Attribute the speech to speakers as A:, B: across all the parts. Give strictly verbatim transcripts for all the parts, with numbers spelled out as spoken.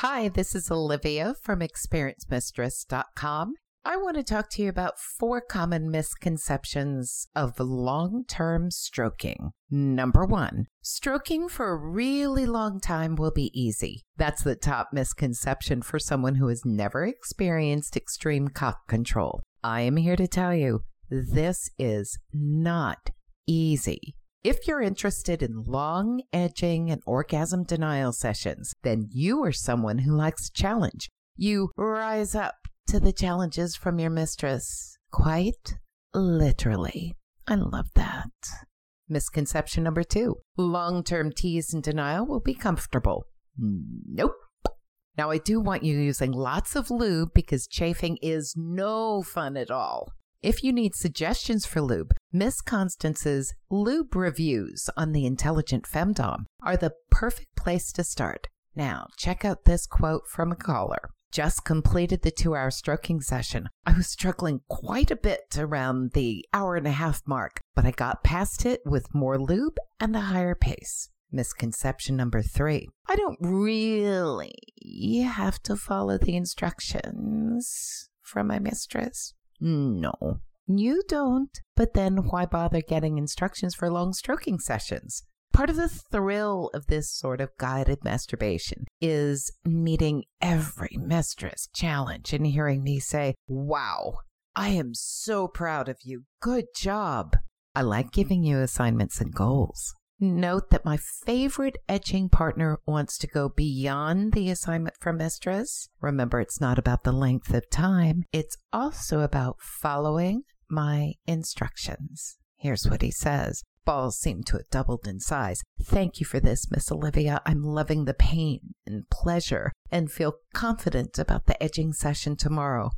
A: Hi, this is Olivia from experience mistress dot com. I want to talk to you about four common misconceptions of long-term stroking. Number one, stroking for a really long time will be easy. That's the top misconception for someone who has never experienced extreme cock control. I am here to tell you, this is not easy. If you're interested in long edging and orgasm denial sessions, then you are someone who likes a challenge. You rise up to the challenges from your mistress, quite literally. I love that. Misconception number two, long-term tease and denial will be comfortable. Nope. Now, I do want you using lots of lube because chafing is no fun at all. If you need suggestions for lube, Miss Constance's lube reviews on the Intelligent Femdom are the perfect place to start. Now, check out this quote from a caller. Just completed the two-hour stroking session. I was struggling quite a bit around the hour and a half mark, but I got past it with more lube and a higher pace. Misconception number three. I don't really have to follow the instructions from my mistress. No, you don't. But then why bother getting instructions for long stroking sessions? Part of the thrill of this sort of guided masturbation is meeting every mistress challenge and hearing me say, wow, I am so proud of you. Good job. I like giving you assignments and goals. Note that my favorite edging partner wants to go beyond the assignment from mistress. Remember, it's not about the length of time. It's also about following my instructions. Here's what he says. Balls seem to have doubled in size. Thank you for this, Miss Olivia. I'm loving the pain and pleasure and feel confident about the edging session tomorrow.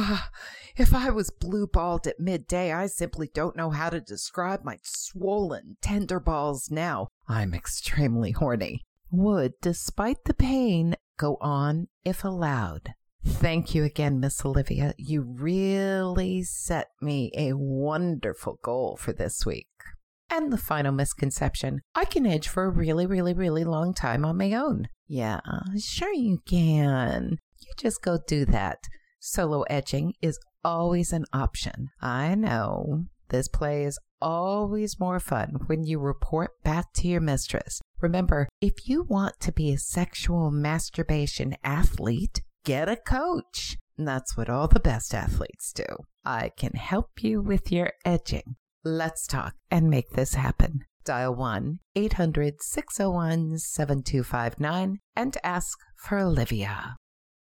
A: If I was blue-balled at midday, I simply don't know how to describe my swollen, tender balls now. I'm extremely horny. Would, despite the pain, go on if allowed. Thank you again, Miss Olivia. You really set me a wonderful goal for this week. And the final misconception, I can edge for a really, really, really long time on my own. Yeah, sure you can. You just go do that. Solo edging is always an option. I know. This play is always more fun when you report back to your mistress. Remember, if you want to be a sexual masturbation athlete, get a coach. And that's what all the best athletes do. I can help you with your edging. Let's talk and make this happen. Dial one eight hundred, six oh one, seven two five nine and ask for Olivia.